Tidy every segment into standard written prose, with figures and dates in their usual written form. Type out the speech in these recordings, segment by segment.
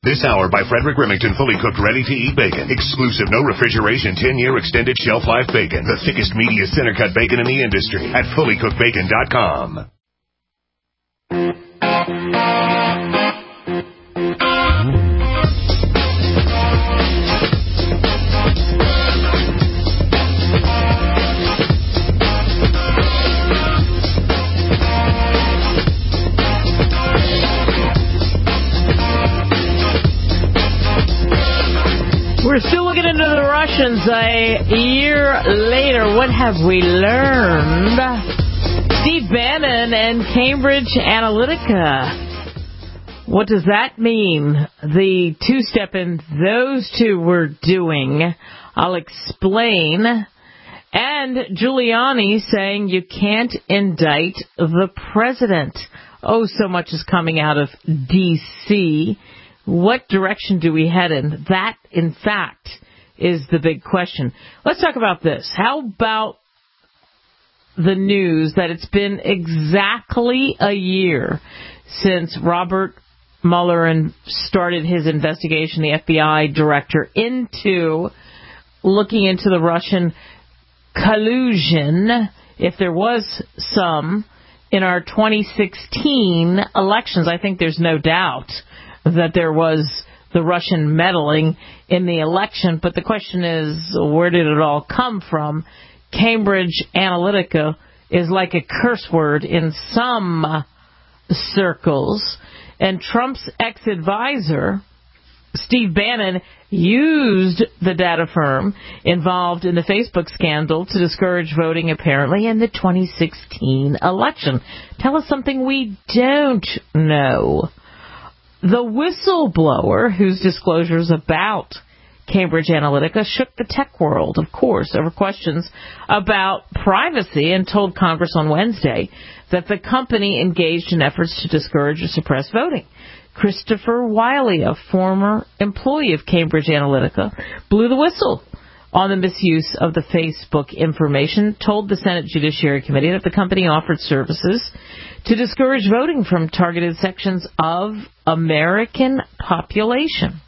This hour by Frederick Remington, fully cooked, ready-to-eat bacon. Exclusive, no refrigeration, 10-year extended shelf life bacon. The thickest, meatiest center-cut bacon in the industry at fullycookedbacon.com. We're still looking into the Russians a year later. What have we learned? Steve Bannon and Cambridge Analytica. What does that mean? The two-step-in those two were doing. I'll explain. And Giuliani saying you can't indict the president. Oh, so much is coming out of D.C. What direction do we head in? That, in fact, is the big question. Let's talk about this. How about the news that it's been exactly a year since Robert Mueller started his investigation, the FBI director, into looking into the Russian collusion, if there was some, in our 2016 elections. I think there's no doubt that there was the Russian meddling in the election, but the question is, where did it all come from? Cambridge Analytica is like a curse word in some circles, and Trump's ex-advisor, Steve Bannon, used the data firm involved in the Facebook scandal to discourage voting, apparently, in the 2016 election. Tell us something we don't know. The whistleblower, whose disclosures about Cambridge Analytica shook the tech world, of course, over questions about privacy, and told Congress on Wednesday that the company engaged in efforts to discourage or suppress voting. Christopher Wiley, a former employee of Cambridge Analytica, blew the whistle on the misuse of the Facebook information, told the Senate Judiciary Committee that the company offered services to discourage voting from targeted sections of American population.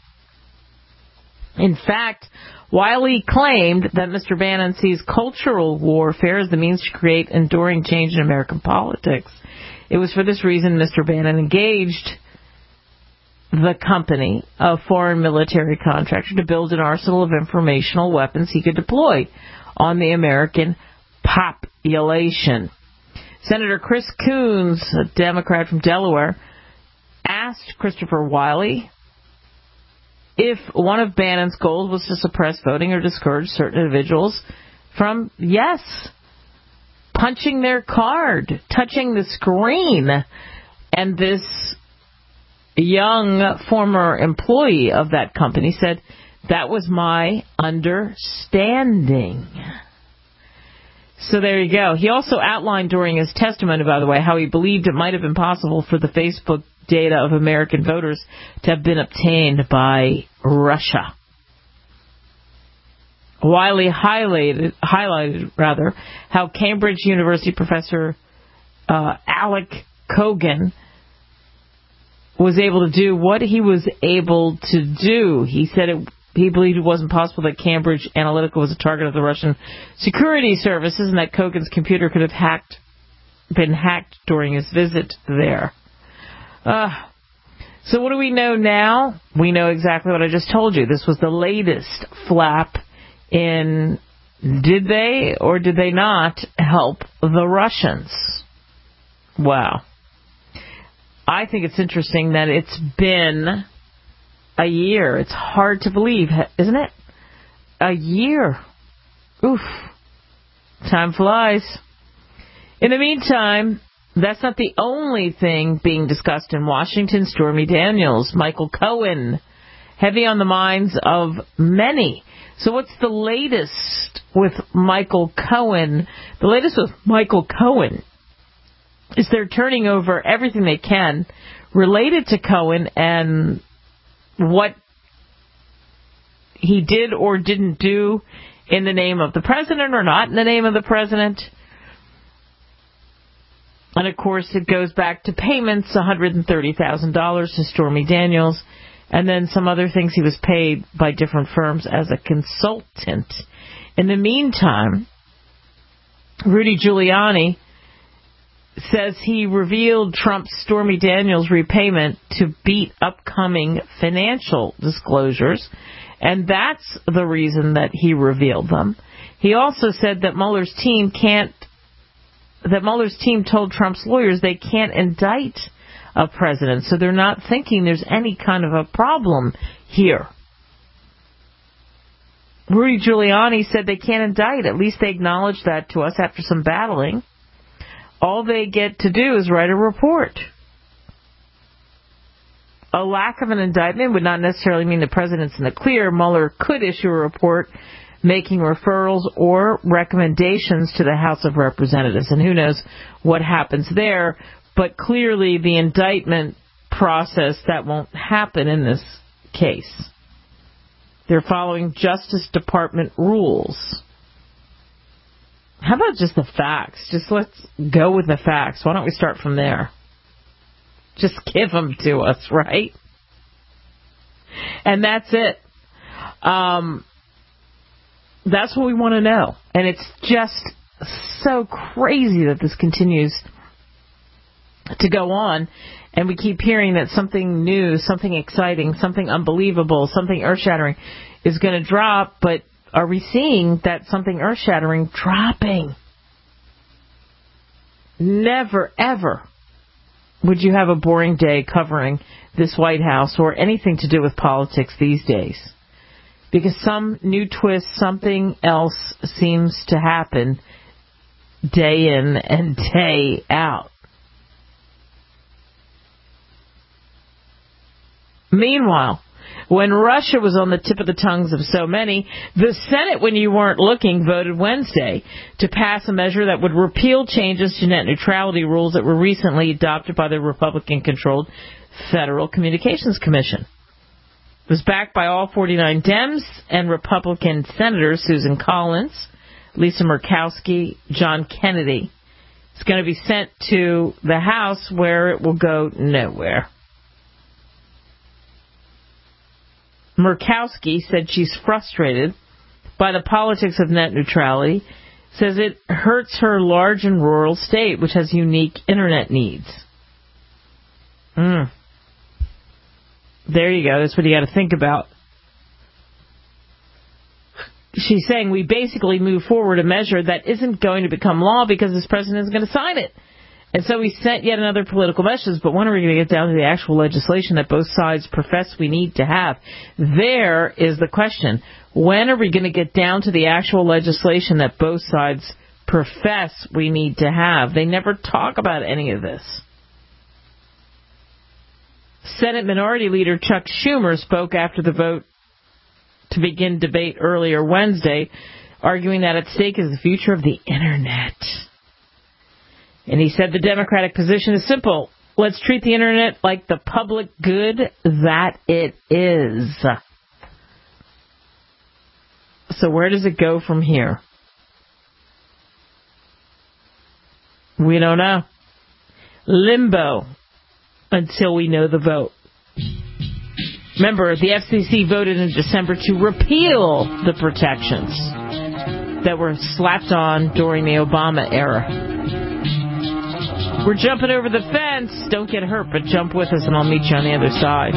In fact, Wiley claimed that Mr. Bannon sees cultural warfare as the means to create enduring change in American politics. It was for this reason Mr. Bannon engaged the company, a foreign military contractor, to build an arsenal of informational weapons he could deploy on the American population. Senator Chris Coons, a Democrat from Delaware, asked Christopher Wiley if one of Bannon's goals was to suppress voting or discourage certain individuals from, yes, punching their card, touching the screen. And this young former employee of that company said, that was my understanding. So there you go. He also outlined during his testimony, by the way, how he believed it might have been possible for the Facebook data of American voters to have been obtained by Russia. Wiley highlighted how Cambridge University professor Alec Kogan was able to do what he was able to do. He said he believed it wasn't possible that Cambridge Analytica was a target of the Russian security services and that Kogan's computer could have been hacked during his visit there. So what do we know now? We know exactly what I just told you. This was the latest flap in did they or did they not help the Russians? Wow. I think it's interesting that it's been a year. It's hard to believe, isn't it? A year. Oof. Time flies. In the meantime, that's not the only thing being discussed in Washington. Stormy Daniels, Michael Cohen, heavy on the minds of many. So what's the latest with Michael Cohen? The latest with Michael Cohen is they're turning over everything they can related to Cohen and what he did or didn't do in the name of the president or not in the name of the president. And, of course, it goes back to payments, $130,000 to Stormy Daniels and then some other things he was paid by different firms as a consultant. In the meantime, Rudy Giuliani says he revealed Trump's Stormy Daniels repayment to beat upcoming financial disclosures, and that's the reason that he revealed them. He also said that Mueller's team told Trump's lawyers they can't indict a president, so they're not thinking there's any kind of a problem here. Rudy Giuliani said they can't indict. At least they acknowledged that to us after some battling. All they get to do is write a report. A lack of an indictment would not necessarily mean the president's in the clear. Mueller could issue a report making referrals or recommendations to the House of Representatives, and who knows what happens there. But clearly the indictment process, that won't happen in this case. They're following Justice Department rules. How about just the facts? Just let's go with the facts. Why don't we start from there? Just give them to us, right? And that's it. That's what we want to know. And it's just so crazy that this continues to go on. And we keep hearing that something new, something exciting, something unbelievable, something earth-shattering is going to drop. But are we seeing that something earth-shattering dropping? Never, ever would you have a boring day covering this White House or anything to do with politics these days. Because some new twist, something else seems to happen day in and day out. Meanwhile, when Russia was on the tip of the tongues of so many, the Senate, when you weren't looking, voted Wednesday to pass a measure that would repeal changes to net neutrality rules that were recently adopted by the Republican-controlled Federal Communications Commission. It was backed by all 49 Dems and Republican senators, Susan Collins, Lisa Murkowski, John Kennedy. It's going to be sent to the House where it will go nowhere. Murkowski said she's frustrated by the politics of net neutrality, says it hurts her large and rural state, which has unique internet needs. There you go. That's what you got to think about. She's saying we basically move forward a measure that isn't going to become law because this president is going to sign it. And so we sent yet another political message, but when are we going to get down to the actual legislation that both sides profess we need to have? There is the question. When are we going to get down to the actual legislation that both sides profess we need to have? They never talk about any of this. Senate Minority Leader Chuck Schumer spoke after the vote to begin debate earlier Wednesday, arguing that at stake is the future of the Internet. And he said the Democratic position is simple. Let's treat the Internet like the public good that it is. So where does it go from here? We don't know. Limbo until we know the vote. Remember, the FCC voted in December to repeal the protections that were slapped on during the Obama era. We're jumping over the fence. Don't get hurt, but jump with us and I'll meet you on the other side.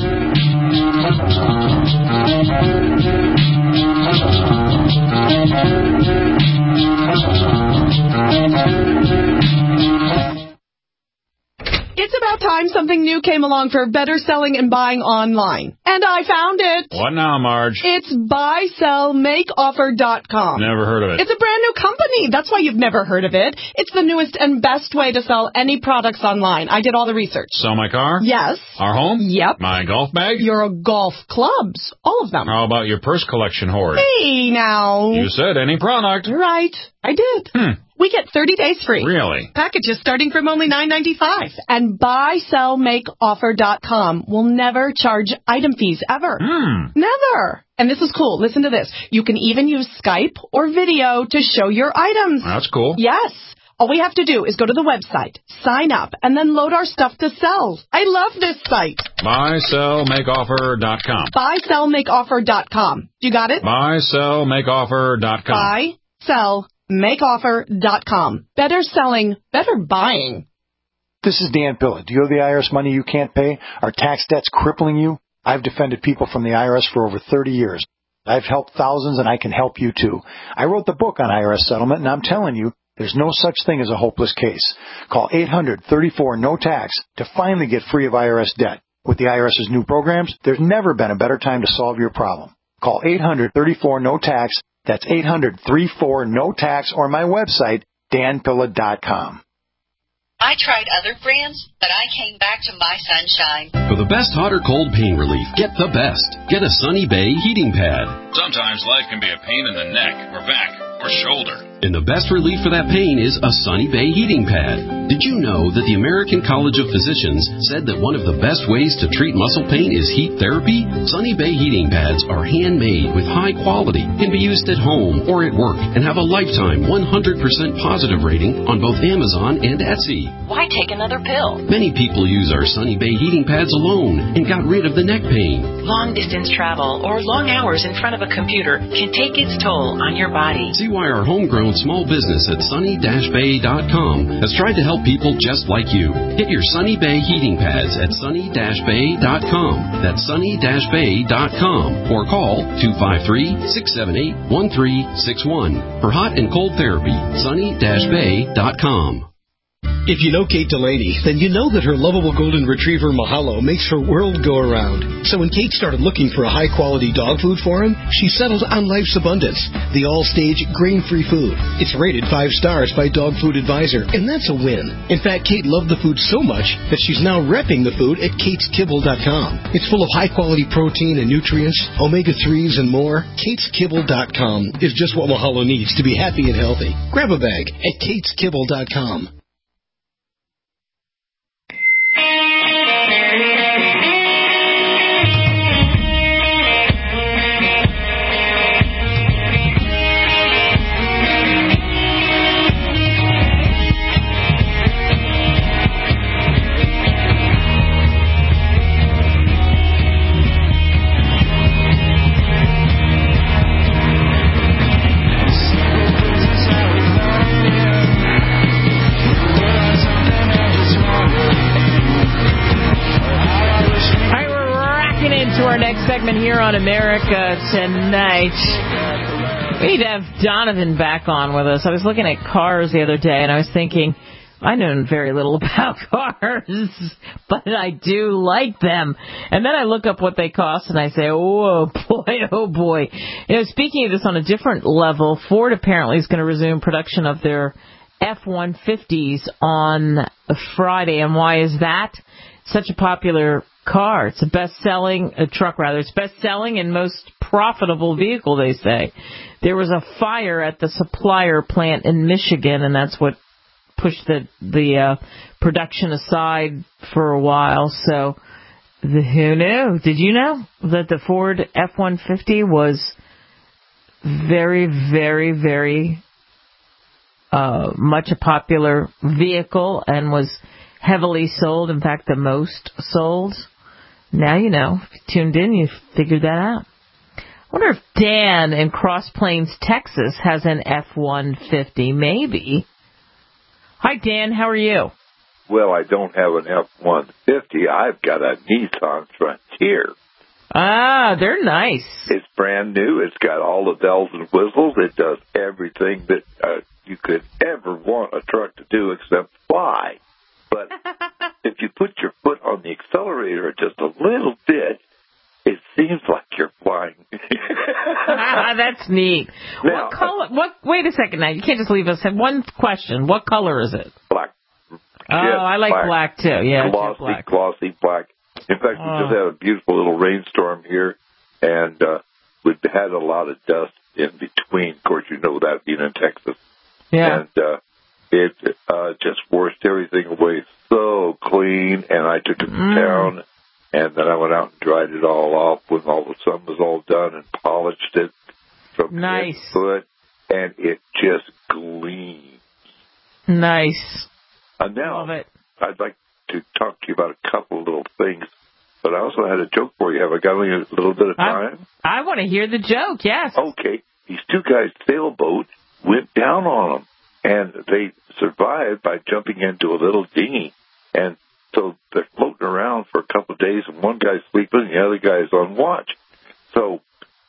It's about time something new came along for better selling and buying online. And I found it. What now, Marge? It's buysellmakeoffer.com. Never heard of it. It's a brand new company. That's why you've never heard of it. It's the newest and best way to sell any products online. I did all the research. Sell my car? Yes. Our home? Yep. My golf bag? Your golf clubs. All of them. How about your purse collection hoard? Hey, now. You said any product. Right. I did. We get 30 days free. Really? Packages starting from only $9.95. And buysellmakeoffer.com will never charge item fees ever. Never. And this is cool. Listen to this. You can even use Skype or video to show your items. That's cool. Yes. All we have to do is go to the website, sign up, and then load our stuff to sell. I love this site. BuySellMakeOffer.com. BuySellMakeOffer.com. You got it? BuySellMakeOffer.com. BuySellMakeOffer.com. Better selling, better buying. This is Dan Pilla. Do you owe the IRS money you can't pay? Are tax debts crippling you? I've defended people from the IRS for over 30 years. I've helped thousands, and I can help you too. I wrote the book on IRS settlement, and I'm telling you, there's no such thing as a hopeless case. Call 800-34-NO-TAX to finally get free of IRS debt. With the IRS's new programs, there's never been a better time to solve your problem. Call 800-34-NO-TAX. That's 800-34-NO-TAX, or my website, danpilla.com. I tried other brands, but I came back to My Sunshine. For the best hot or cold pain relief, get the best. Get a Sunny Bay heating pad. Sometimes life can be a pain in the neck or back or shoulder. And the best relief for that pain is a Sunny Bay heating pad. Did you know that the American College of Physicians said that one of the best ways to treat muscle pain is heat therapy? Sunny Bay heating pads are handmade with high quality, can be used at home or at work, and have a lifetime 100% positive rating on both Amazon and Etsy. Why take another pill? Many people use our Sunny Bay heating pads alone and got rid of the neck pain. Long-distance travel or long hours in front of a computer can take its toll on your body. See why our homegrown small business at sunny-bay.com has tried to help people just like you. Get your Sunny Bay heating pads at sunny-bay.com. That's sunny-bay.com, or call 253-678-1361 for hot and cold therapy. sunny-bay.com. If you know Kate Delaney, then you know that her lovable golden retriever Mahalo makes her world go around. So when Kate started looking for a high-quality dog food for him, she settled on Life's Abundance, the all-stage grain-free food. It's rated 5 stars by Dog Food Advisor, and that's a win. In fact, Kate loved the food so much that she's now repping the food at kateskibble.com. It's full of high-quality protein and nutrients, omega-3s, and more. kateskibble.com is just what Mahalo needs to be happy and healthy. Grab a bag at kateskibble.com. Segment here on America Tonight. We need to have Donovan back on with us. I was looking at cars the other day, and I was thinking, I know very little about cars, but I do like them. And then I look up what they cost, and I say, oh boy. You know, speaking of this on a different level, Ford apparently is going to resume production of their F-150s on Friday. And why is that? Such a popular car. It's a best-selling truck, rather. It's best-selling and most profitable vehicle, they say. There was a fire at the supplier plant in Michigan, and that's what pushed the production aside for a while. So, who knew? Did you know that the Ford F-150 was very, very, very much a popular vehicle and was heavily sold, in fact, the most sold? Now you know. If you tuned in, you figured that out. I wonder if Dan in Cross Plains, Texas, has an F-150. Maybe. Hi, Dan. How are you? Well, I don't have an F-150. I've got a Nissan Frontier. Ah, they're nice. It's brand new. It's got all the bells and whistles. It does everything that you could ever want a truck to do except fly. But if you put your foot on the accelerator just a little bit, it seems like you're flying. That's neat. Now, what color? Wait a second now. You can't just leave us. One question. What color is it? Black. I like black too. Yeah, glossy black. In fact, we just had a beautiful little rainstorm here, and we've had a lot of dust in between. Of course, you know that being in Texas. Yeah. And it just washed everything away so clean, and I took it to town, and then I went out and dried it all off when all the sun was all done and polished it from the foot, and it just gleams. Nice. Now, Love it. I'd like to talk to you about a couple of little things, but I also had a joke for you. Have I got only a little bit of time? I want to hear the joke, yes. Okay. These two guys' sailboat went down on them, and they survived by jumping into a little dinghy. And so they're floating around for a couple of days, and one guy's sleeping, and the other guy's on watch. So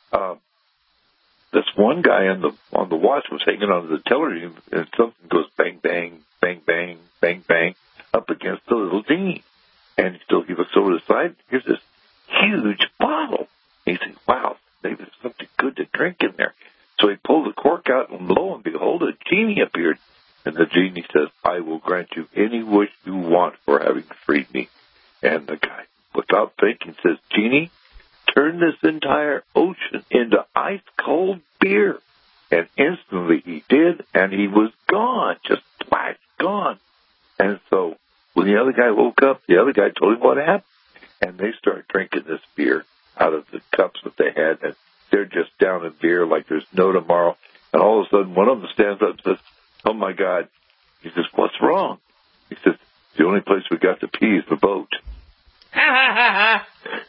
this one guy on the watch was hanging onto the tiller, and something goes bang, bang, bang, bang, bang, bang, up against the little dinghy. And he looks over the side, here's this huge bottle. And he says, wow, maybe there's something good to drink in there. So he pulled the cork out, and lo and behold, a genie appeared. And the genie says, I will grant you any wish you want for having freed me. And the guy, without thinking, says, Genie, turn this entire ocean into ice-cold beer. And instantly he did, and he was gone, just splash, gone. And so when the other guy woke up, the other guy told him what happened. And they started drinking this beer out of the cups that they had, and they're just down in beer like there's no tomorrow. And all of a sudden, one of them stands up and says, oh, my God. He says, what's wrong? He says, the only place we got to pee is the boat. I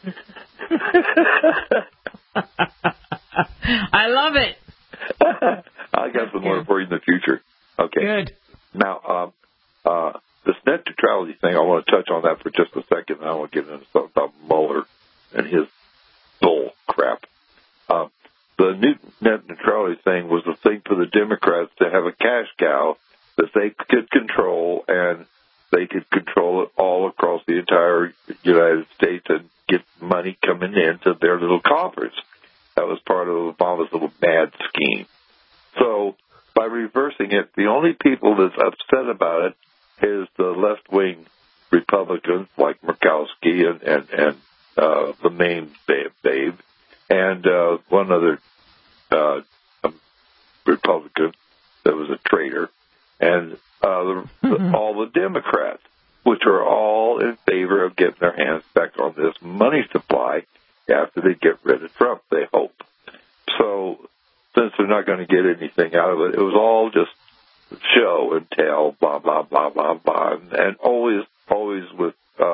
love it. I got some more for you in the future. Okay. Good. Now, this net neutrality thing, I want to touch on that for just a second, and I want to get into something about Mueller and his bull crap. The new net neutrality thing was a thing for the Democrats to have a cash cow that they could control, and they could control it all across the entire United States and get money coming into their little coffers. That was part of Obama's little bad scheme. So by reversing it, the only people that's upset about it is the left-wing Republicans like Murkowski and the main babe, and one other Republican that was a traitor, and all the Democrats, which are all in favor of getting their hands back on this money supply after they get rid of Trump, they hope. So since they're not going to get anything out of it, it was all just show and tell, blah, blah, blah, blah, blah, and always with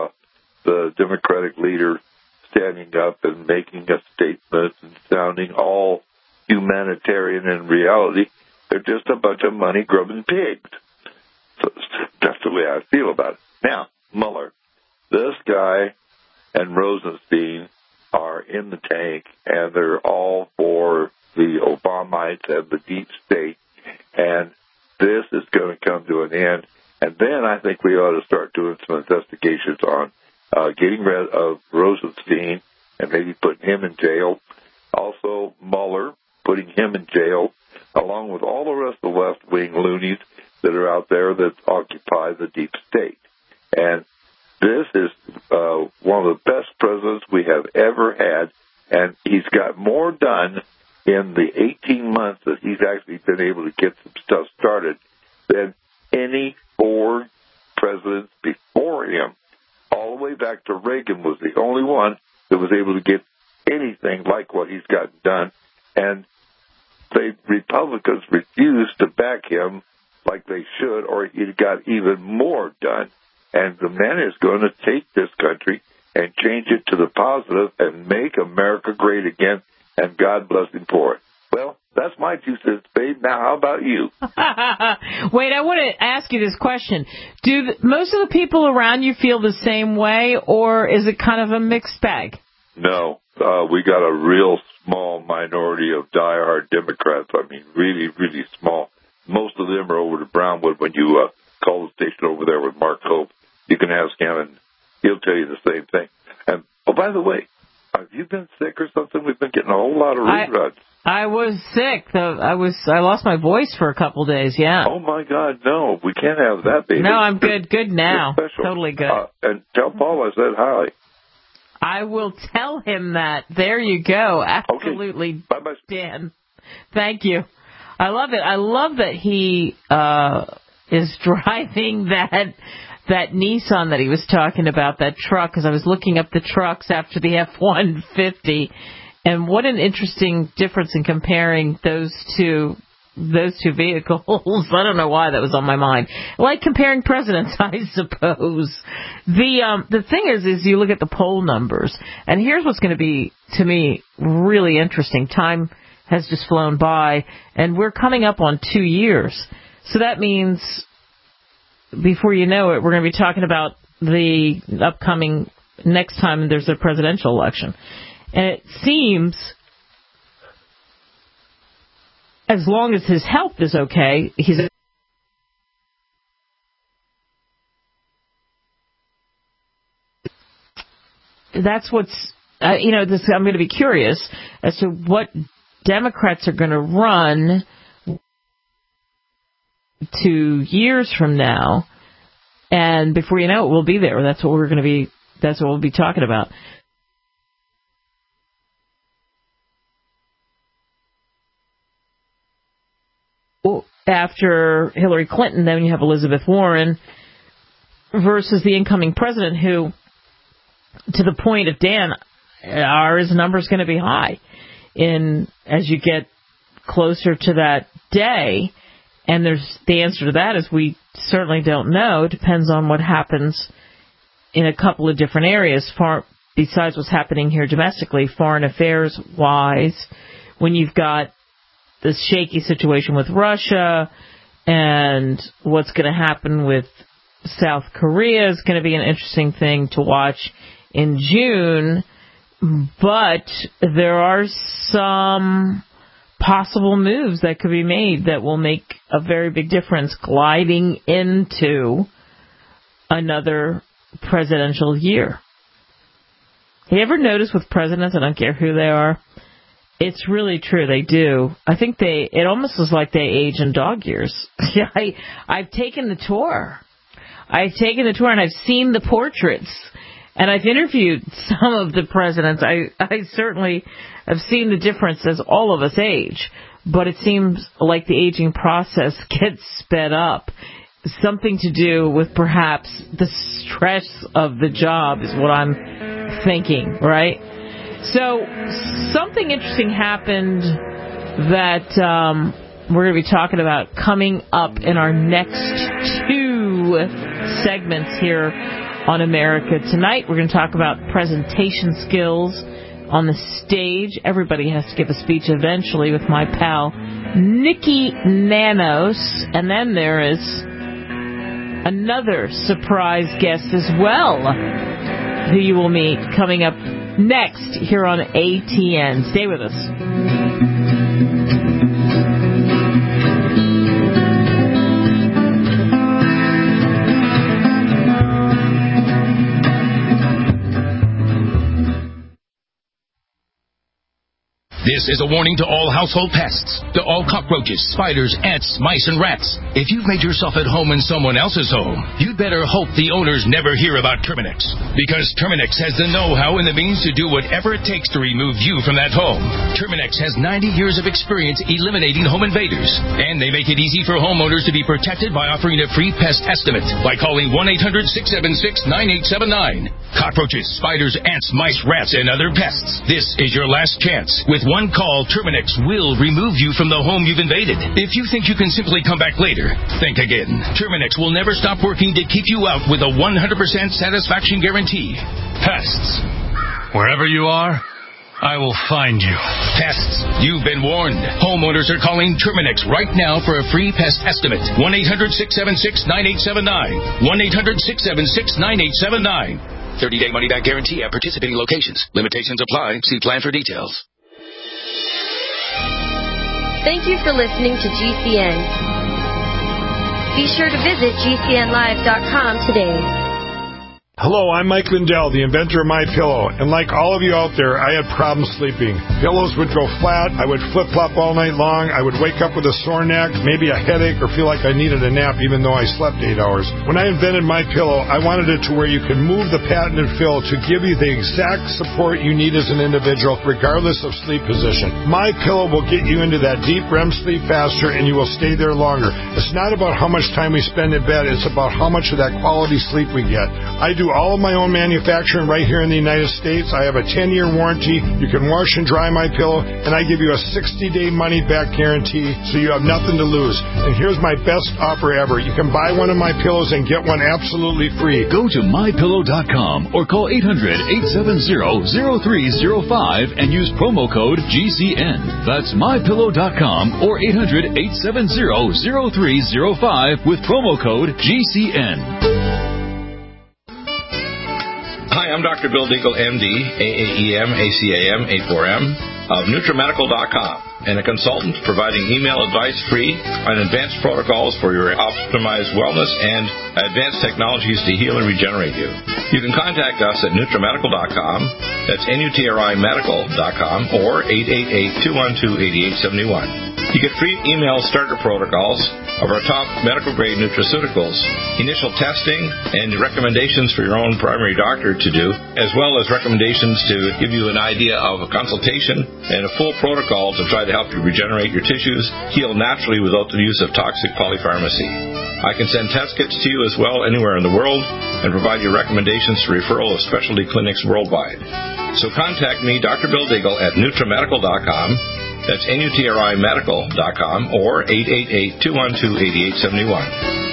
the Democratic leader standing up and making a statement and sounding all humanitarian. In reality, they're just a bunch of money-grubbing pigs. So that's the way I feel about it. Now, Mueller, this guy and Rosenstein are in the tank, and they're all for the Obamites and the deep state, and this is going to come to an end. And then I think we ought to start doing some investigations on getting rid of Rosenstein and maybe putting him in jail. Also, Mueller, putting him in jail, along with all the rest of the left-wing loonies that are out there that occupy the deep state. And this is one of the best presidents we have ever had, and he's got more done in the 18 months that he's actually been able to get some stuff started than any four presidents before him. All the way back to Reagan was the only one that was able to get anything like what he's gotten done. And the Republicans refused to back him like they should, or he got even more done. And the man is going to take this country and change it to the positive and make America great again, and God bless him for it. Well, that's my 2 cents, babe. Now, how about you? Wait, I want to ask you this question. Do most of the people around you feel the same way, or is it kind of a mixed bag? No. We got a real small minority of diehard Democrats. I mean, really, really small. Most of them are over to Brownwood. When you call the station over there with Mark Hope, you can ask him, and he'll tell you the same thing. And, oh, by the way, have you been sick or something? We've been getting a whole lot of reruns. I was sick. I lost my voice for a couple days, yeah. Oh, my God, no. We can't have that, baby. No, I'm good. Good now. Totally good. And tell Paul I said hi. I will tell him that. There you go. Absolutely. Okay. Bye-bye. Dan. Thank you. I love it. I love that he is driving that Nissan that he was talking about, that truck, because I was looking up the trucks after the F-150, and what an interesting difference in comparing those two those two vehicles. I don't know why that was on my mind. Like comparing presidents, I suppose. The thing is you look at the poll numbers, and here's what's going to be, to me, really interesting. Time has just flown by, and we're coming up on 2 years. So that means before you know it, we're going to be talking about the upcoming next time there's a presidential election. And it seems, as long as his health is okay, that's what's, I'm going to be curious as to what Democrats are going to run 2 years from now, and before you know it, we'll be there. That's what we'll be talking about. After Hillary Clinton, then you have Elizabeth Warren versus the incoming president, who, to the point of Dan, are his numbers going to be high as you get closer to that day? And the answer to that is we certainly don't know. It depends on what happens in a couple of different areas, besides what's happening here domestically, foreign affairs-wise, when you've got this shaky situation with Russia and what's going to happen with South Korea is going to be an interesting thing to watch in June. But there are some possible moves that could be made that will make a very big difference gliding into another presidential year. You ever notice with presidents, I don't care who they are, it's really true, they do. I think it almost is like they age in dog years. I've taken the tour. And I've seen the portraits. And I've interviewed some of the presidents. I certainly have seen the difference as all of us age. But it seems like the aging process gets sped up. Something to do with perhaps the stress of the job is what I'm thinking, right? So something interesting happened that we're going to be talking about coming up in our next 2 segments here on America Tonight. We're going to talk about presentation skills on the stage. Everybody has to give a speech eventually with my pal Nikki Nanos. And then there is another surprise guest as well who you will meet coming up next here on ATN. Stay with us. This is a warning to all household pests, to all cockroaches, spiders, ants, mice, and rats. If you've made yourself at home in someone else's home, you'd better hope the owners never hear about Terminix. Because Terminix has the know-how and the means to do whatever it takes to remove you from that home. Terminix has 90 years of experience eliminating home invaders. And they make it easy for homeowners to be protected by offering a free pest estimate by calling 1-800-676-9879. Cockroaches, spiders, ants, mice, rats, and other pests. This is your last chance. With one call, Terminix will remove you from the home you've invaded. If you think you can simply come back later, think again. Terminix will never stop working to keep you out with a 100% satisfaction guarantee. Pests. Wherever you are, I will find you. Pests. You've been warned. Homeowners are calling Terminix right now for a free pest estimate. 1-800-676-9879. 1-800-676-9879. 30-day money-back guarantee at participating locations. Limitations apply. See plan for details. Thank you for listening to GCN. Be sure to visit GCNlive.com today. Hello, I'm Mike Lindell, the inventor of MyPillow, and like all of you out there, I had problems sleeping. Pillows would go flat, I would flip-flop all night long, I would wake up with a sore neck, maybe a headache, or feel like I needed a nap even though I slept 8 hours. When I invented MyPillow, I wanted it to where you could move the patented fill to give you the exact support you need as an individual, regardless of sleep position. MyPillow will get you into that deep REM sleep faster, and you will stay there longer. It's not about how much time we spend in bed, it's about how much of that quality sleep we get. I do do all of my own manufacturing right here in the United States. I have a 10-year warranty. You can wash and dry my pillow, and I give you a 60-day money-back guarantee, so you have nothing to lose. And here's my best offer ever. You can buy one of my pillows and get one absolutely free. Go to mypillow.com or call 800-870-0305 and use promo code GCN. That's mypillow.com or 800-870-0305 with promo code GCN. Hi, I'm Dr. Bill Deagle, MD, AAEM, ACAM, A4M of NutriMedical.com, and a consultant providing email advice free on advanced protocols for your optimized wellness and advanced technologies to heal and regenerate you. You can contact us at NutriMedical.com, that's NutriMedical.com, or 888-212-8871. You get free email starter protocols of our top medical-grade nutraceuticals, initial testing, and recommendations for your own primary doctor to do, as well as recommendations to give you an idea of a consultation and a full protocol to try to help you regenerate your tissues, heal naturally without the use of toxic polypharmacy. I can send test kits to you as well anywhere in the world and provide you recommendations for referral of specialty clinics worldwide. So contact me, Dr. Bill Deagle, at NutriMedical.com. That's NutriMedical.com or 888-212-8871.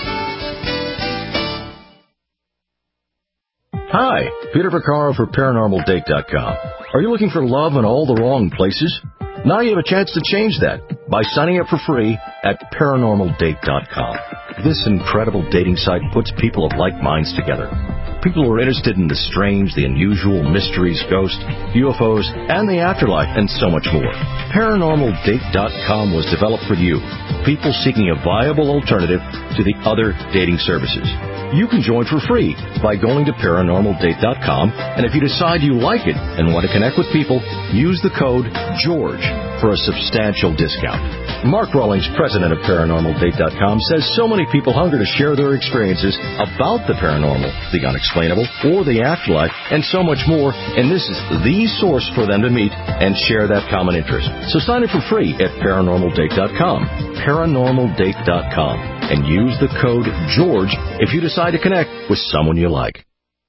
Hi, Peter Vaccaro for ParanormalDate.com. Are you looking for love in all the wrong places? Now you have a chance to change that by signing up for free at ParanormalDate.com. This incredible dating site puts people of like minds together. People who are interested in the strange, the unusual, mysteries, ghosts, UFOs, and the afterlife, and so much more. ParanormalDate.com was developed for you, people seeking a viable alternative to the other dating services. You can join for free by going to ParanormalDate.com, and if you decide you like it and want to connect with people, use the code GEORGE for a substantial discount. Mark Rawlings, president of ParanormalDate.com, says so many people hunger to share their experiences about the paranormal, the unexplainable, or the afterlife, and so much more, and this is the source for them to meet and share that common interest. So sign up for free at ParanormalDate.com, ParanormalDate.com, and use the code GEORGE if you decide to connect with someone you like.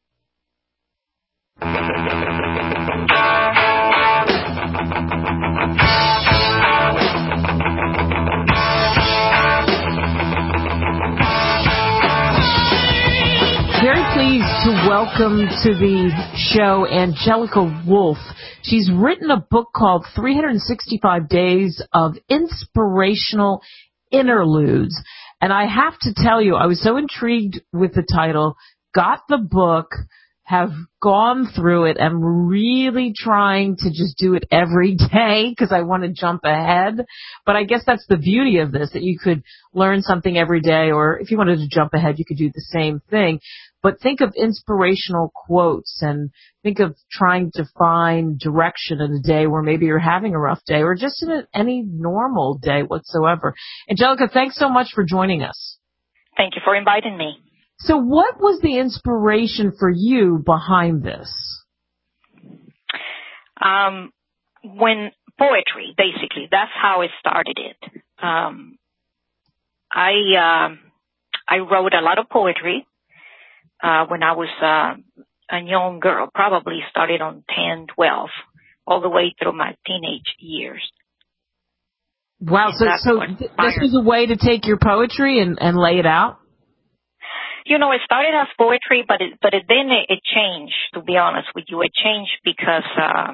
Very pleased to welcome to the show Angelica Wolf. She's written a book called 365 Days of Inspirational Interludes. And I have to tell you, I was so intrigued with the title, got the book, have gone through it. I'm really trying to just do it every day because I want to jump ahead. But I guess that's the beauty of this, that you could learn something every day, or if you wanted to jump ahead, you could do the same thing. But think of inspirational quotes and think of trying to find direction in a day where maybe you're having a rough day or just in any normal day whatsoever. Angelica, thanks so much for joining us. Thank you for inviting me. So what was the inspiration for you behind this? When poetry, basically, that's how I started it. I wrote a lot of poetry when I was a young girl, probably started on 10, 12, all the way through my teenage years. Wow, so this was a way to take your poetry and lay it out? You know, it started as poetry, but then it changed, to be honest with you. It changed because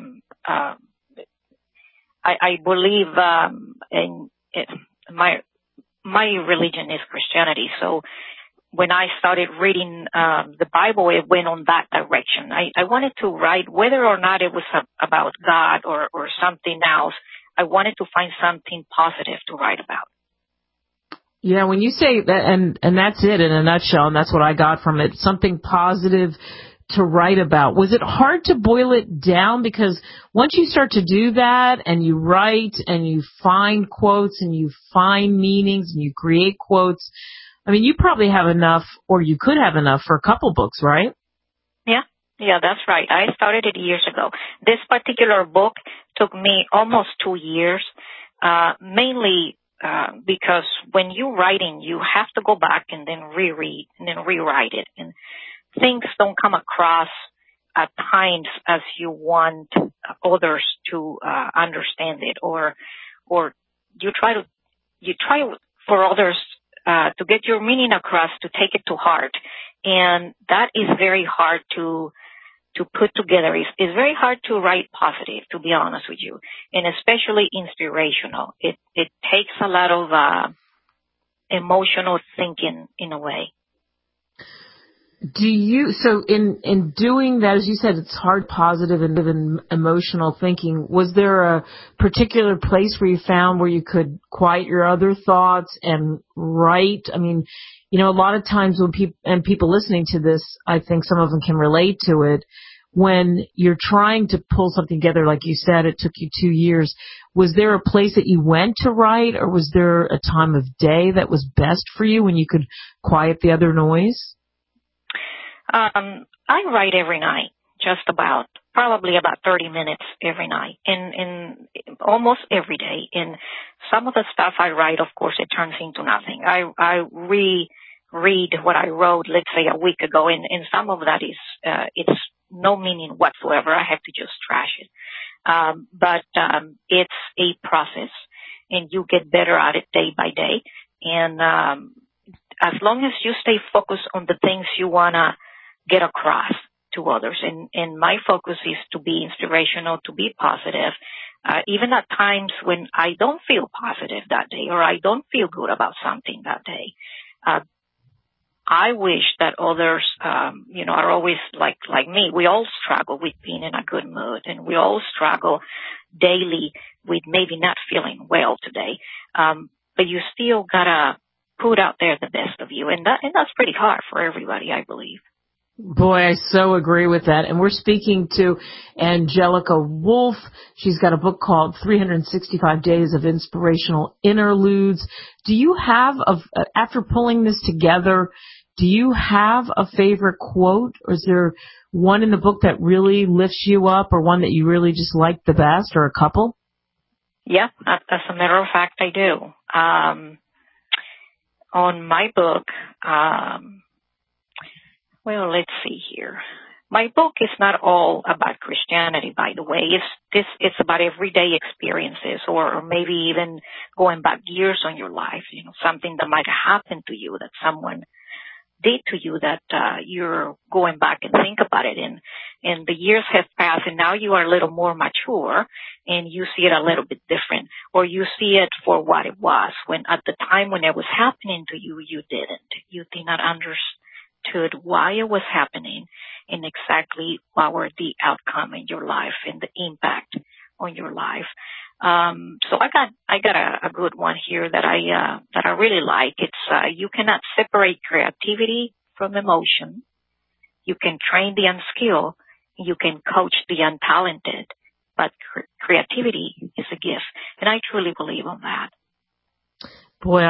I believe in my religion is Christianity. So when I started reading the Bible, it went on that direction. I wanted to write, whether or not it was about God or something else, I wanted to find something positive to write about. Yeah, when you say that, and that's it in a nutshell, and that's what I got from it, something positive to write about. Was it hard to boil it down? Because once you start to do that and you write and you find quotes and you find meanings and you create quotes, I mean, you probably have enough, or you could have enough for a couple books, right? Yeah, that's right. I started it years ago. This particular book took me almost 2 years, mainly because when you're writing, you have to go back and then reread and then rewrite it. And things don't come across at times as you want others to understand it, or you try for others to get your meaning across, to take it to heart, and that is very hard to put together. It's very hard to write positive, to be honest with you, and especially inspirational. It takes a lot of emotional thinking in a way. So in doing that, as you said, it's hard, positive, and emotional thinking. Was there a particular place where you found where you could quiet your other thoughts and write? I mean, you know, a lot of times when people listening to this, I think some of them can relate to it. When you're trying to pull something together, like you said, it took you 2 years. Was there a place that you went to write, or was there a time of day that was best for you when you could quiet the other noise? I write every night, probably about 30 minutes every night, in almost every day. And some of the stuff I write, of course, it turns into nothing. I reread what I wrote, let's say, a week ago, and some of that is, it's no meaning whatsoever. I have to just trash it. But it's a process, and you get better at it day by day. And as long as you stay focused on the things you want to get across to others, and my focus is to be inspirational, to be positive, even at times when I don't feel positive that day, or I don't feel good about something that day. I wish that others, are always like me. We all struggle with being in a good mood, and we all struggle daily with maybe not feeling well today. But you still gotta put out there the best of you, and that's pretty hard for everybody, I believe. Boy, I so agree with that. And we're speaking to Angelica Wolf. She's got a book called 365 Days of Inspirational Interludes. Do you have, after pulling this together, do you have a favorite quote, or is there one in the book that really lifts you up, or one that you really just like the best, or a couple? Yeah, as a matter of fact, I do. On my book, well, let's see here. My book is not all about Christianity, by the way. It's about everyday experiences, or maybe even going back years on your life, something that might have happened to you, that someone did to you, that you're going back and think about it, and the years have passed, and now you are a little more mature, and you see it a little bit different, or you see it for what it was, when at the time when it was happening to you, you did not understood why it was happening, and exactly what were the outcome in your life and the impact on your life. So I got a good one here that I really like. It's you cannot separate creativity from emotion. You can train the unskilled. You can coach the untalented. But creativity is a gift, and I truly believe on that. Boy,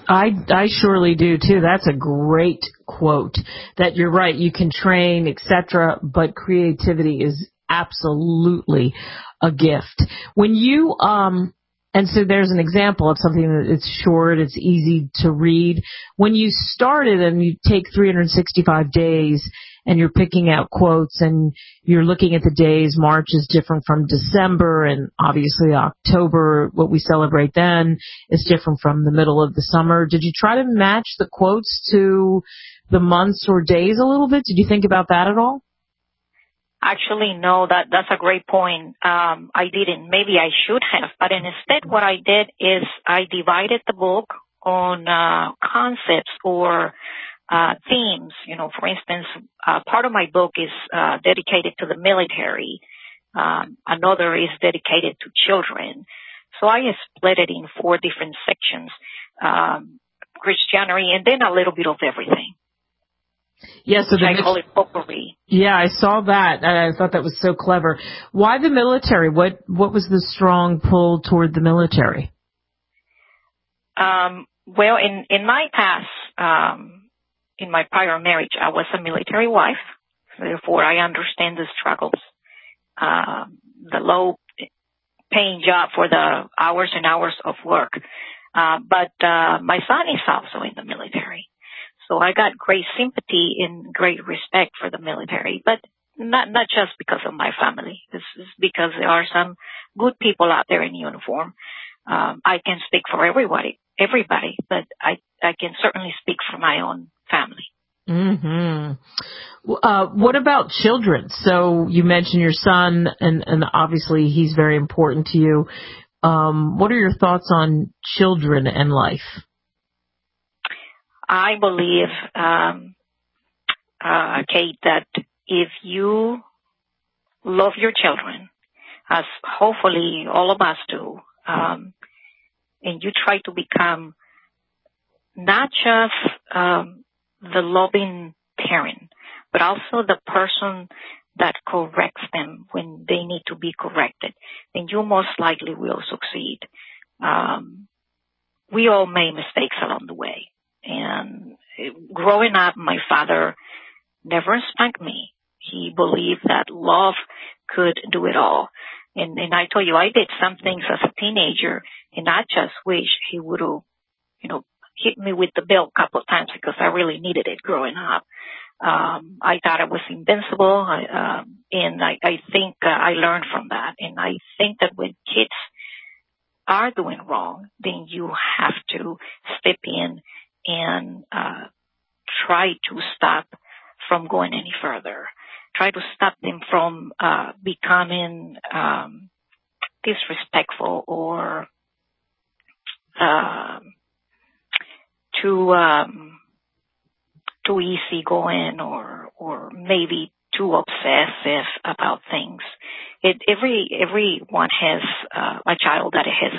I surely do too. That's a great quote. That you're right. You can train, etc., but creativity is absolutely a gift. When you and so there's an example of something that it's short, it's easy to read. When you started and you take 365 days and you're picking out quotes and you're looking at the days, March is different from December, and obviously October, what we celebrate then, is different from the middle of the summer. Did you try to match the quotes to the months or days a little bit? Did you think about that at all? Actually, no, that's a great point. I didn't. Maybe I should have, but instead what I did is I divided the book on concepts or themes. For instance, part of my book is dedicated to the military. Another is dedicated to children. So I split it in 4 different sections, Christianity, and then a little bit of everything. Yes, yeah, so I call it potpourri. Yeah, I saw that. I thought that was so clever. Why the military? What was the strong pull toward the military? Well, in my past, in my prior marriage, I was a military wife. Therefore, I understand the struggles, the low-paying job for the hours and hours of work. But my son is also in the military. So I got great sympathy and great respect for the military, but not just because of my family. This is because there are some good people out there in uniform. I can speak for everybody, but I can certainly speak for my own family. Mm-hmm. What about children? So you mentioned your son, and obviously he's very important to you. What are your thoughts on children and life? I believe, Kate, that if you love your children, as hopefully all of us do, and you try to become not just the loving parent, but also the person that corrects them when they need to be corrected, then you most likely will succeed. We all made mistakes along the way. And growing up, my father never spanked me. He believed that love could do it all. And I told you, I did some things as a teenager, and I just wish he would have, hit me with the belt a couple of times because I really needed it growing up. I thought I was invincible, and I think I learned from that. And I think that when kids are doing wrong, then you have to step in and try to stop from going any further. Try to stop them from becoming disrespectful or too easygoing or maybe too obsessive about things. Everyone has a child that has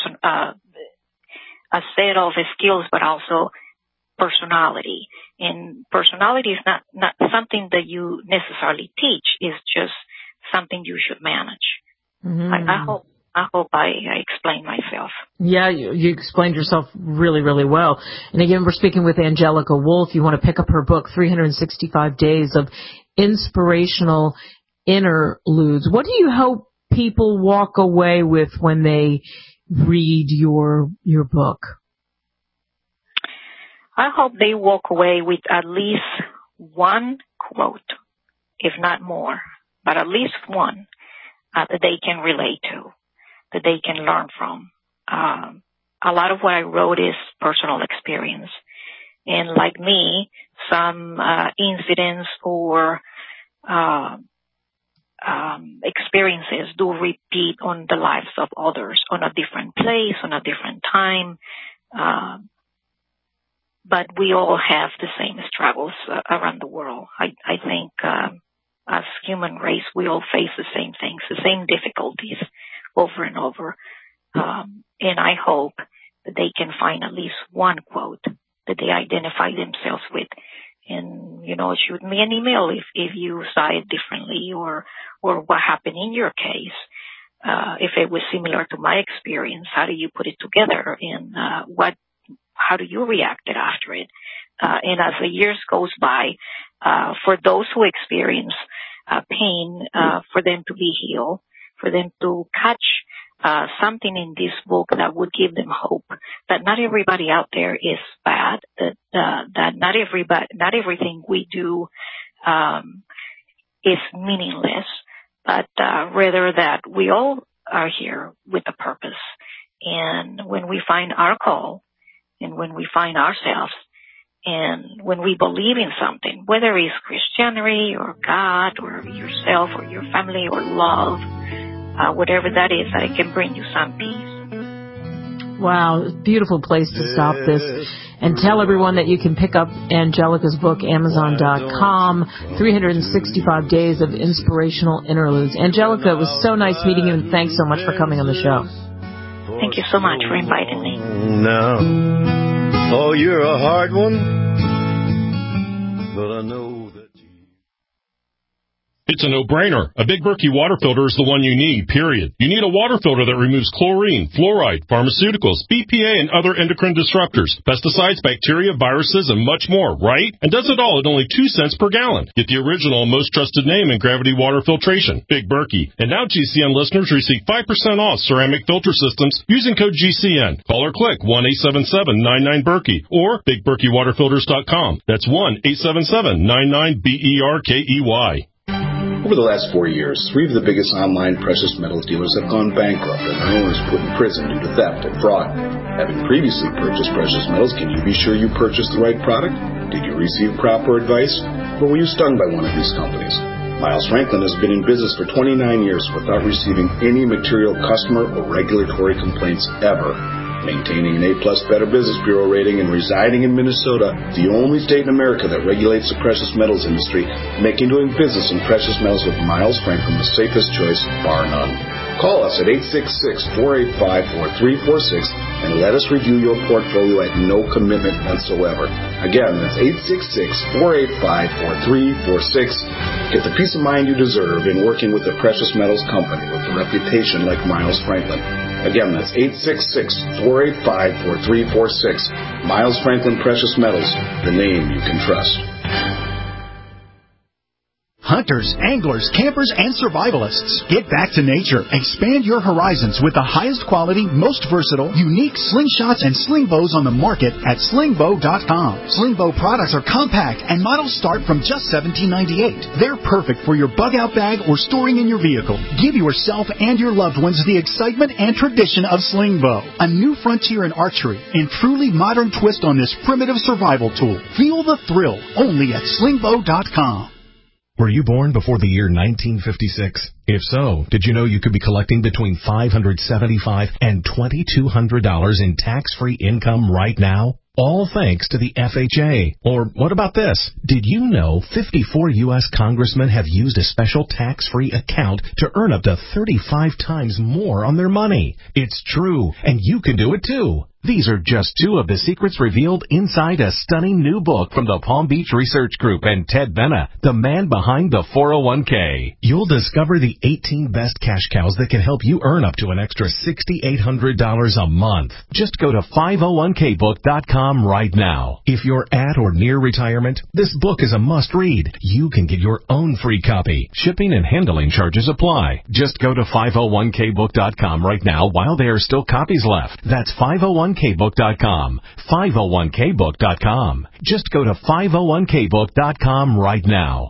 a set of skills, but also personality. And personality is not something that you necessarily teach. It's just something you should manage. Mm-hmm. I hope I explained myself. Yeah, you explained yourself really, really well. And again, we're speaking with Angelica Wolf. You want to pick up her book, 365 Days of Inspirational Interludes. What do you hope people walk away with when they read your book? I hope they walk away with at least one quote, if not more, but at least one that they can relate to, that they can learn from. A lot of what I wrote is personal experience. And like me, some incidents or experiences do repeat on the lives of others, on a different place, on a different time. But we all have the same struggles around the world. I think as human race, we all face the same things, the same difficulties over and over. And I hope that they can find at least one quote that they identify themselves with. And, shoot me an email if you saw it differently or what happened in your case. If it was similar to my experience, how do you put it together? And how do you react after it? And as the years goes by, for those who experience pain, for them to be healed, for them to catch something in this book that would give them hope, that not everybody out there is bad, that not everything we do is meaningless, but rather that we all are here with a purpose. And when we find our call, and when we find ourselves, and when we believe in something, whether it's Christianity or God or yourself or your family or love, whatever that is, that it can bring you some peace. Wow, beautiful place to stop this. And tell everyone that you can pick up Angelica's book, Amazon.com, 365 Days of Inspirational Interludes. Angelica, it was so nice meeting you, and thanks so much for coming on the show. Thank you so much for inviting me. Now, oh, you're a hard one, but I know It's a no-brainer. A Big Berkey water filter is the one you need, period. You need a water filter that removes chlorine, fluoride, pharmaceuticals, BPA, and other endocrine disruptors, pesticides, bacteria, viruses, and much more, right? And does it all at only 2 cents per gallon. Get the original, most trusted name in gravity water filtration, Big Berkey. And now GCN listeners receive 5% off ceramic filter systems using code GCN. Call or click 1-877-99-BERKEY or BigBerkeyWaterFilters.com. That's 1-877-99-BERKEY. Over the last 4 years, 3 of the biggest online precious metals dealers have gone bankrupt and their owners put in prison due to theft and fraud. Having previously purchased precious metals, can you be sure you purchased the right product? Did you receive proper advice? Or were you stung by one of these companies? Miles Franklin has been in business for 29 years without receiving any material customer or regulatory complaints ever. Maintaining an A-plus Better Business Bureau rating and residing in Minnesota, the only state in America that regulates the precious metals industry, making doing business in precious metals with Miles Franklin the safest choice, bar none. Call us at 866-485-4346 and let us review your portfolio at no commitment whatsoever. Again, that's 866-485-4346. Get the peace of mind you deserve in working with a precious metals company with a reputation like Miles Franklin. Again, that's 866-485-4346. Miles Franklin Precious Metals, the name you can trust. Hunters, anglers, campers, and survivalists. Get back to nature. Expand your horizons with the highest quality, most versatile, unique slingshots and sling bows on the market at slingbow.com. Sling bow products are compact and models start from just $17.98. They're perfect for your bug-out bag or storing in your vehicle. Give yourself and your loved ones the excitement and tradition of sling bow. A new frontier in archery and truly modern twist on this primitive survival tool. Feel the thrill only at slingbow.com. Were you born before the year 1956? If so, did you know you could be collecting between $575 and $2,200 in tax-free income right now? All thanks to the FHA. Or what about this? Did you know 54 U.S. congressmen have used a special tax-free account to earn up to 35 times more on their money? It's true, and you can do it too. These are just 2 of the secrets revealed inside a stunning new book from the Palm Beach Research Group and Ted Benna, the man behind the 401k. You'll discover the 18 best cash cows that can help you earn up to an extra $6,800 a month. Just go to 501kbook.com right now. If you're at or near retirement, this book is a must-read. You can get your own free copy. Shipping and handling charges apply. Just go to 501kbook.com right now while there are still copies left. That's 501kbook.com. 501kbook.com. Just go to 501kbook.com right now.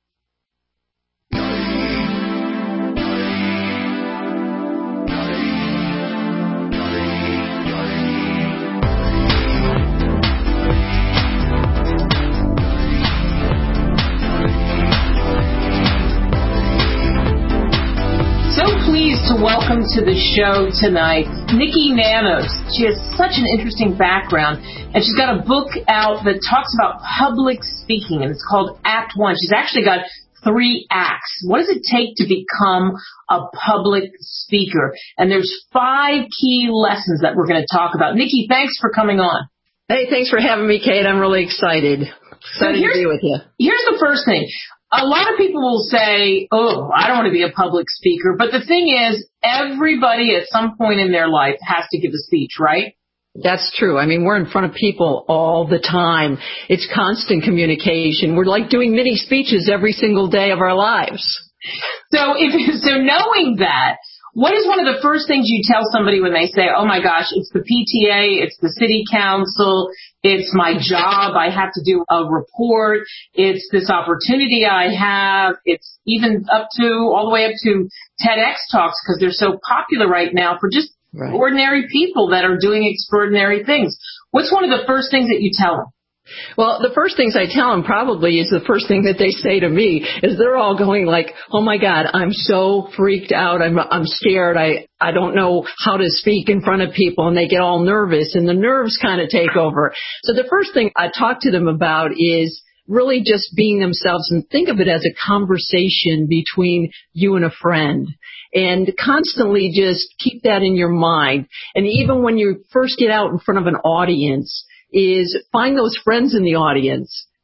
To welcome to the show tonight, Nikki Nanos. She has such an interesting background, and she's got a book out that talks about public speaking, and it's called Act One. She's actually got 3 acts. What does it take to become a public speaker? And there's 5 key lessons that we're going to talk about. Nikki, thanks for coming on. Hey, thanks for having me, Kate. I'm really excited. Excited to be with you. Here's the first thing. A lot of people will say, oh, I don't want to be a public speaker. But the thing is, everybody at some point in their life has to give a speech, right? That's true. I mean, we're in front of people all the time. It's constant communication. We're like doing mini speeches every single day of our lives. So knowing that, what is one of the first things you tell somebody when they say, oh, my gosh, it's the PTA, it's the city council, it's my job, I have to do a report, it's this opportunity I have, it's even all the way up to TEDx talks because they're so popular right now for just ordinary people that are doing extraordinary things. What's one of the first things that you tell them? Well, the first things I tell them probably is the first thing that they say to me is they're all going like, oh, my God, I'm so freaked out. I'm scared. I don't know how to speak in front of people, and they get all nervous, and the nerves kind of take over. So the first thing I talk to them about is really just being themselves, and think of it as a conversation between you and a friend. And constantly just keep that in your mind. And even when you first get out in front of an audience, is find those friends in the audience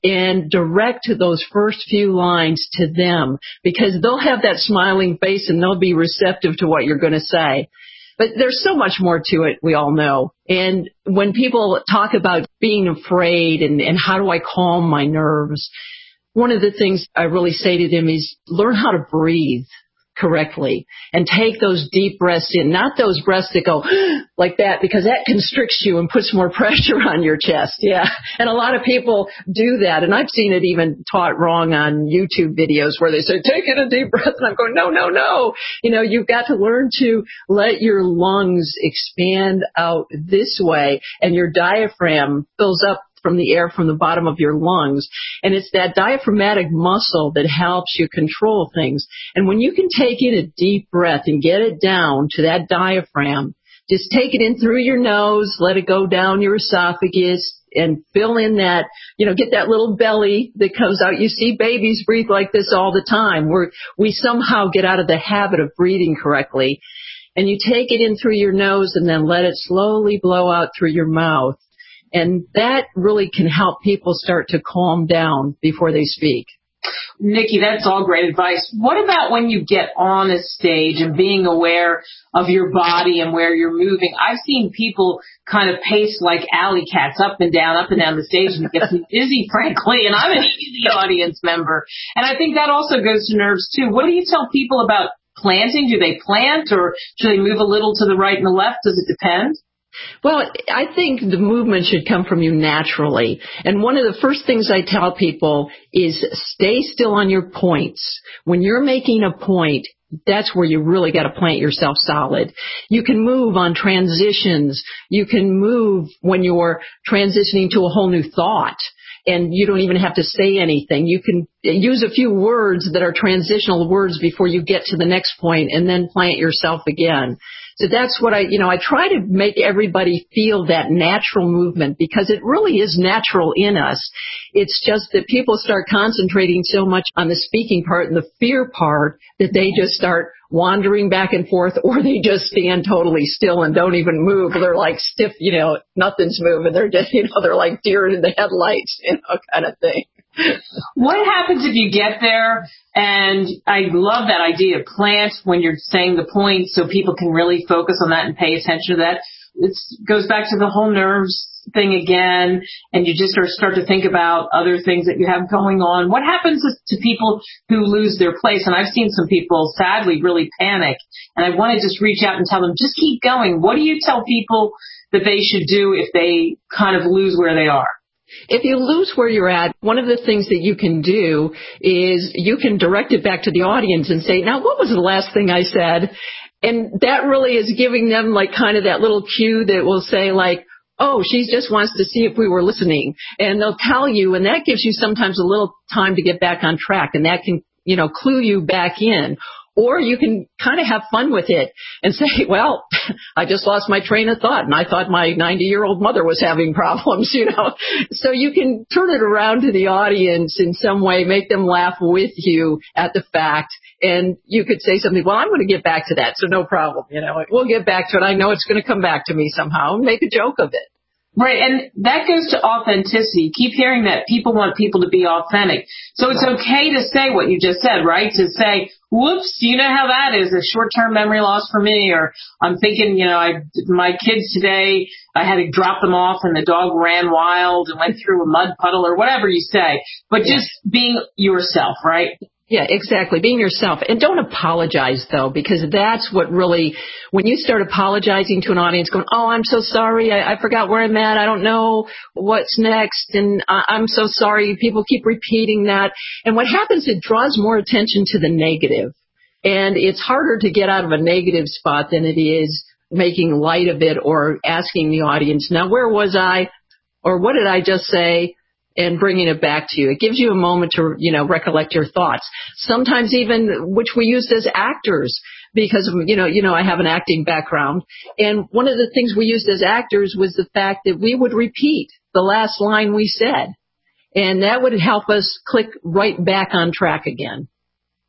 and direct those first few lines to them, because they'll have that smiling face and they'll be receptive to what you're going to say. But there's so much more to it, we all know. And when people talk about being afraid and how do I calm my nerves, one of the things I really say to them is learn how to breathe correctly and take those deep breaths in, not those breaths that go like that, because that constricts you and puts more pressure on your chest. Yeah. And a lot of people do that. And I've seen it even taught wrong on YouTube videos where they say, take in a deep breath. And I'm going, no. You've got to learn to let your lungs expand out this way, and your diaphragm fills up from the air from the bottom of your lungs. And it's that diaphragmatic muscle that helps you control things. And when you can take in a deep breath and get it down to that diaphragm, just take it in through your nose, let it go down your esophagus, and fill in that, get that little belly that comes out. You see babies breathe like this all the time. We somehow get out of the habit of breathing correctly. And you take it in through your nose and then let it slowly blow out through your mouth. And that really can help people start to calm down before they speak. Nikki, that's all great advice. What about when you get on a stage and being aware of your body and where you're moving? I've seen people kind of pace like alley cats up and down the stage, and it gets me dizzy, frankly, and I'm an easy audience member. And I think that also goes to nerves, too. What do you tell people about planting? Do they plant, or should they move a little to the right and the left? Does it depend? Well, I think the movement should come from you naturally. And one of the first things I tell people is stay still on your points. When you're making a point, that's where you really got to plant yourself solid. You can move on transitions. You can move when you're transitioning to a whole new thought. And you don't even have to say anything. You can use a few words that are transitional words before you get to the next point, and then plant yourself again. So that's what I try to make everybody feel that natural movement, because it really is natural in us. It's just that people start concentrating so much on the speaking part and the fear part that they just start wandering back and forth, or they just stand totally still and don't even move. They're like stiff, nothing's moving. They're just, they're like deer in the headlights, kind of thing. What happens if you get there, and I love that idea, plant when you're saying the point so people can really focus on that and pay attention to that. It goes back to the whole nerves thing again, and you just start to think about other things that you have going on. What happens to people who lose their place? And I've seen some people sadly really panic, and I want to just reach out and tell them, just keep going. What do you tell people that they should do if they kind of lose where they are? If you lose where you're at, one of the things that you can do is you can direct it back to the audience and say, now, what was the last thing I said? And that really is giving them like kind of that little cue that will say like, oh, she just wants to see if we were listening. And they'll tell you, and that gives you sometimes a little time to get back on track, and that can, clue you back in. Or you can kind of have fun with it and say, well, I just lost my train of thought, and I thought my 90-year-old mother was having problems, So you can turn it around to the audience in some way, make them laugh with you at the fact. And you could say something, well, I'm going to get back to that, so no problem. We'll get back to it. I know it's going to come back to me somehow, and make a joke of it. Right, and that goes to authenticity. Keep hearing that people want people to be authentic. So it's okay to say what you just said, right? To say, whoops, you know how that is, a short-term memory loss for me, or I'm thinking, my kids today, I had to drop them off and the dog ran wild and went through a mud puddle, or whatever you say. But just being yourself, right? Yeah, exactly. Being yourself. And don't apologize, though, because that's what really, when you start apologizing to an audience going, oh, I'm so sorry, I forgot where I'm at, I don't know what's next, and I'm so sorry, people keep repeating that. And what happens, it draws more attention to the negative. And it's harder to get out of a negative spot than it is making light of it or asking the audience, now, where was I? Or what did I just say? And bringing it back to you. It gives you a moment to, recollect your thoughts. Sometimes even, which we used as actors, because, I have an acting background. And one of the things we used as actors was the fact that we would repeat the last line we said. And that would help us click right back on track again.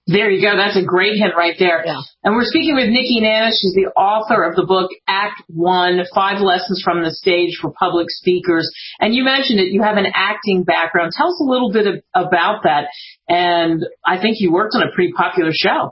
There you go. That's a great hint right there. Yeah. And we're speaking with Nikki Nana. She's the author of the book Act 1, 5 Lessons from the Stage for Public Speakers. And you mentioned it. You have an acting background. Tell us a little bit about that. And I think you worked on a pretty popular show.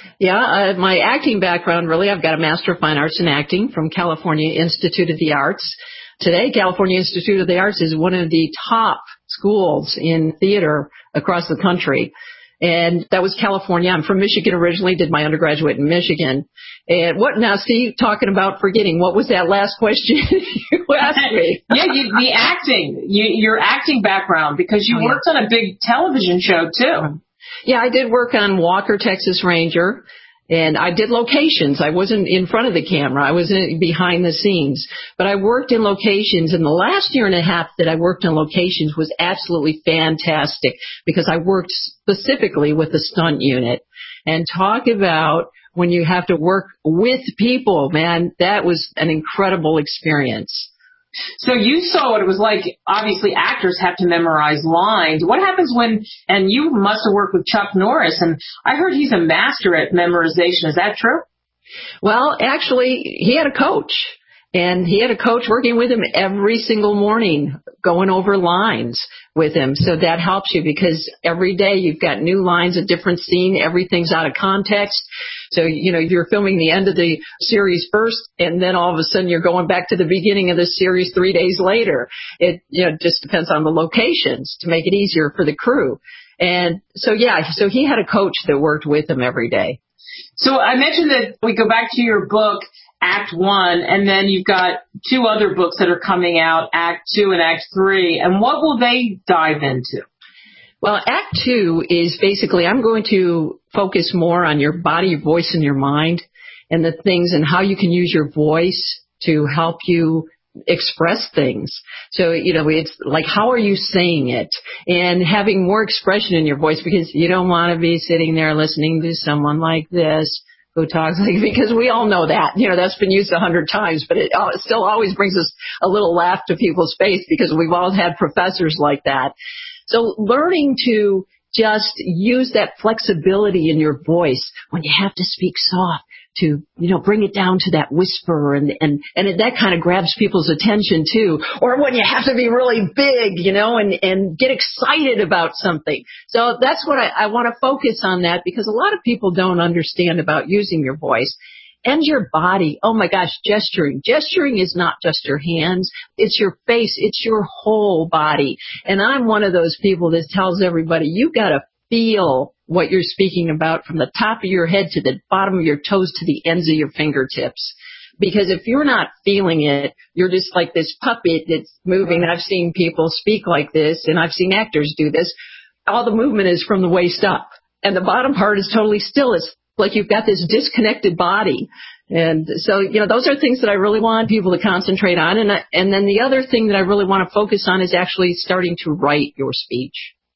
Yeah, my acting background, really, I've got a Master of Fine Arts in Acting from California Institute of the Arts. Today, California Institute of the Arts is one of the top schools in theater across the country. And that was California. I'm from Michigan originally, did my undergraduate in Michigan. And now, Steve, talking about forgetting, what was that last question you asked me? Yeah, the acting, your acting background, because you worked on a big television show, too. Yeah, I did work on Walker, Texas Ranger. And I did locations. I wasn't in front of the camera. I was behind the scenes. But I worked in locations, and the last year and a half that I worked in locations was absolutely fantastic because I worked specifically with the stunt unit. And talk about when you have to work with people, man, that was an incredible experience. So you saw what it was like. Obviously, actors have to memorize lines. What happens and you must have worked with Chuck Norris, and I heard he's a master at memorization. Is that true? Well, actually, he had a coach. And he had a coach working with him every single morning, going over lines with him. So that helps you because every day you've got new lines, a different scene, everything's out of context. So, you're filming the end of the series first, and then all of a sudden you're going back to the beginning of the series 3 days later. It, just depends on the locations to make it easier for the crew. And so he had a coach that worked with him every day. So I mentioned that we go back to your book, Act 1, and then you've got 2 other books that are coming out, Act 2 and Act 3. And what will they dive into? Well, Act 2 is basically, I'm going to focus more on your body, your voice, and your mind, and the things and how you can use your voice to help you express things. So, it's like, how are you saying it? And having more expression in your voice, because you don't want to be sitting there listening to someone like this who talks like, because we all know that, that's been used 100 times, but it still always brings us a little laugh to people's face because we've all had professors like that. So learning to just use that flexibility in your voice when you have to speak soft to, bring it down to that whisper and that kind of grabs people's attention too. Or when you have to be really big, and get excited about something. So that's what I want to focus on that because a lot of people don't understand about using your voice. And your body. Oh my gosh, gesturing. Gesturing is not just your hands. It's your face. It's your whole body. And I'm one of those people that tells everybody, you got to feel what you're speaking about from the top of your head to the bottom of your toes to the ends of your fingertips. Because if you're not feeling it, you're just like this puppet that's moving. And I've seen people speak like this, and I've seen actors do this. All the movement is from the waist up. And the bottom part is totally still. It's like you've got this disconnected body. And so, those are things that I really want people to concentrate on. And then the other thing that I really want to focus on is actually starting to write your speech.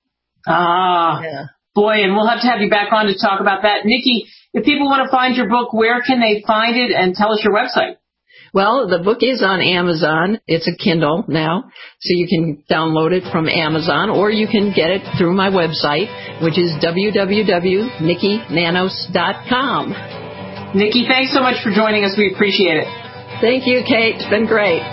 Yeah. Boy, and we'll have to have you back on to talk about that. Nikki, if people want to find your book, where can they find it? And tell us your website. Well, the book is on Amazon. It's a Kindle now, so you can download it from Amazon, or you can get it through my website, which is www.nikkinanos.com. Nikki, thanks so much for joining us. We appreciate it. Thank you, Kate. It's been great.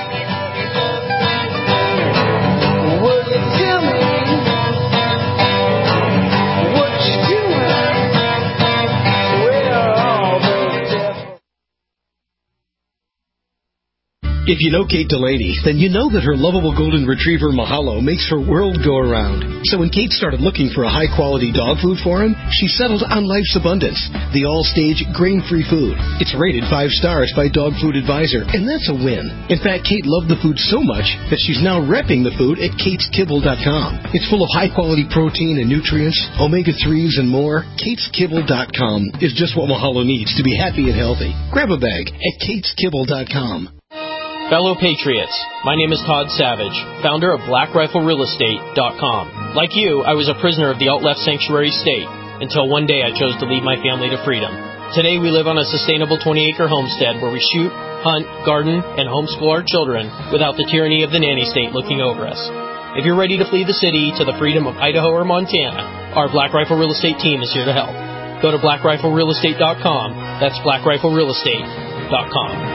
If you know Kate Delaney, then you know that her lovable golden retriever Mahalo makes her world go around. So when Kate started looking for a high-quality dog food for him, she settled on Life's Abundance, the all-stage grain-free food. It's rated 5 stars by Dog Food Advisor, and that's a win. In fact, Kate loved the food so much that she's now repping the food at KatesKibble.com. It's full of high-quality protein and nutrients, omega-3s, and more. KatesKibble.com is just what Mahalo needs to be happy and healthy. Grab a bag at KatesKibble.com. Fellow Patriots, my name is Todd Savage, founder of BlackRifleRealEstate.com. Like you, I was a prisoner of the alt-left sanctuary state until one day I chose to lead my family to freedom. Today we live on a sustainable 20-acre homestead where we shoot, hunt, garden, and homeschool our children without the tyranny of the nanny state looking over us. If you're ready to flee the city to the freedom of Idaho or Montana, Our Black Rifle Real Estate team is here to help. Go to blackriflerealestate.com. That's blackriflerealestate.com.